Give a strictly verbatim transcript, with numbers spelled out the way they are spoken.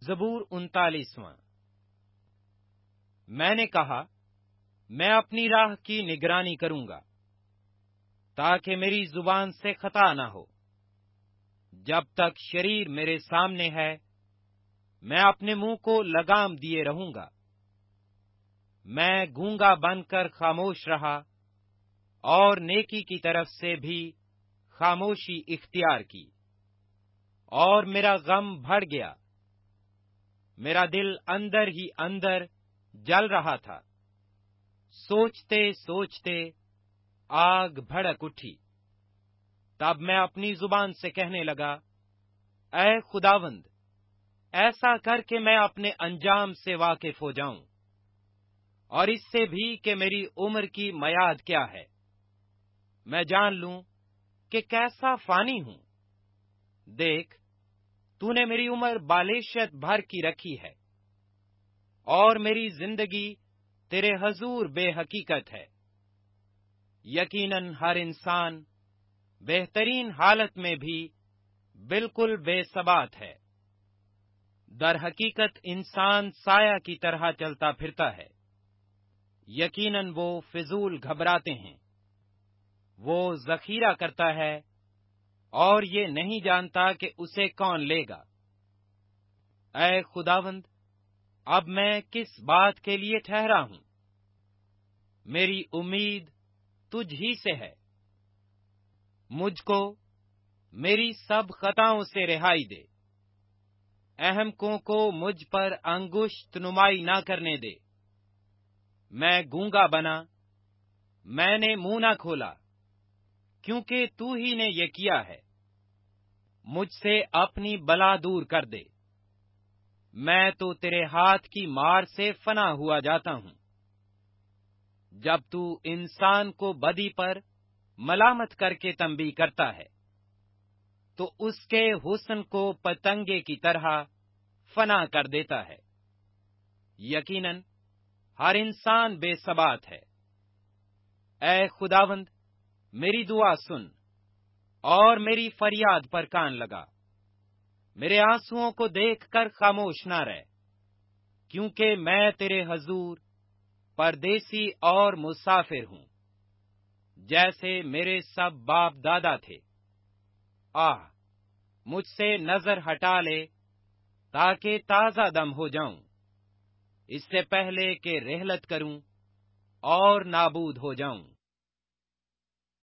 زبور انتالیسواں۔ میں نے کہا، میں اپنی راہ کی نگرانی کروں گا تاکہ میری زبان سے خطا نہ ہو۔ جب تک شریر میرے سامنے ہے میں اپنے منہ کو لگام دیے رہوں گا۔ میں گونگا بن کر خاموش رہا اور نیکی کی طرف سے بھی خاموشی اختیار کی، اور میرا غم بڑھ گیا، میرا دل اندر ہی اندر جل رہا تھا۔ سوچتے سوچتے آگ بھڑک اٹھی۔ تب میں اپنی زبان سے کہنے لگا، اے خداوند، ایسا کر کے میں اپنے انجام سے واقف ہو جاؤں، اور اس سے بھی کہ میری عمر کی میعاد کیا ہے، میں جان لوں کہ کیسا فانی ہوں۔ دیکھ، تو نے میری عمر بالیشت بھر کی رکھی ہے، اور میری زندگی تیرے حضور بے حقیقت ہے۔ یقیناً ہر انسان بہترین حالت میں بھی بالکل بے ثبات ہے۔ در حقیقت انسان سایہ کی طرح چلتا پھرتا ہے۔ یقیناً وہ فضول گھبراتے ہیں۔ وہ ذخیرہ کرتا ہے اور یہ نہیں جانتا کہ اسے کون لے گا۔ اے خداوند، اب میں کس بات کے لیے ٹھہرا ہوں؟ میری امید تجھ ہی سے ہے۔ مجھ کو میری سب خطاؤں سے رہائی دے۔ احمقوں کو مجھ پر انگشت نمائی نہ کرنے دے۔ میں گونگا بنا، میں نے منہ نہ کھولا، کیونکہ تو ہی نے یہ کیا ہے۔ مجھ سے اپنی بلا دور کر دے۔ میں تو تیرے ہاتھ کی مار سے فنا ہوا جاتا ہوں۔ جب تو انسان کو بدی پر ملامت کر کے تنبیہ کرتا ہے تو اس کے حسن کو پتنگے کی طرح فنا کر دیتا ہے۔ یقیناً ہر انسان بے ثبات ہے۔ اے خداوند، میری دعا سن اور میری فریاد پر کان لگا۔ میرے آنسوؤں کو دیکھ کر خاموش نہ رہ، کیونکہ میں تیرے حضور پردیسی اور مسافر ہوں، جیسے میرے سب باپ دادا تھے۔ آہ، مجھ سے نظر ہٹا لے تاکہ تازہ دم ہو جاؤں، اس سے پہلے کہ رحلت کروں اور نابود ہو جاؤں۔